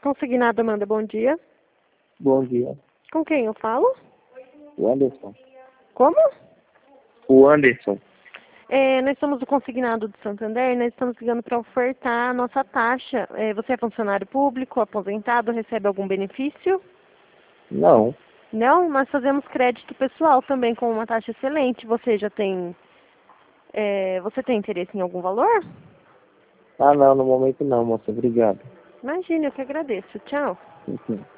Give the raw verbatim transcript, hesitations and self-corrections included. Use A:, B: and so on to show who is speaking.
A: Consignado, Amanda, bom dia.
B: Bom dia.
A: Com quem eu falo?
B: O Anderson.
A: Como?
B: O Anderson.
A: É, nós somos do Consignado de Santander e nós estamos ligando para ofertar a nossa taxa. É, você é funcionário público, aposentado, recebe algum benefício?
B: Não.
A: Não? Nós fazemos crédito pessoal também com uma taxa excelente. Você já tem... É, você tem interesse em algum valor?
B: Ah, não, no momento não, moça. Obrigado.
A: Imagine, eu que agradeço. Tchau.
B: Uhum.